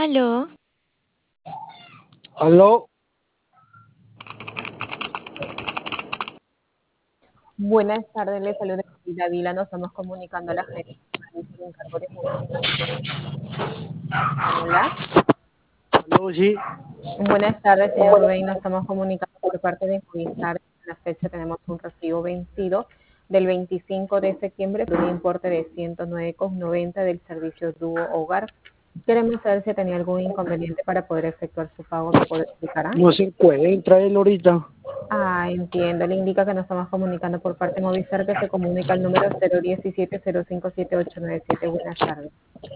Aló, Aló, Buenas tardes, les saluda Davila. Nos estamos comunicando a la gente por encargo de Movistar. Hola. aló, sí. Buenas tardes, señor Rubén. Nos estamos comunicando por parte de Movistar. En la fecha tenemos un recibo vencido del 25 de septiembre por un importe de 109,90 del servicio Dúo Hogar. Queremos saber si tenía algún inconveniente para poder efectuar su pago. ¿Me puede explicar? No se encuentra él ahorita. Entiendo. Le indica que nos estamos comunicando por parte de Movistar, que se comunica al número 017-057897. Buenas tardes.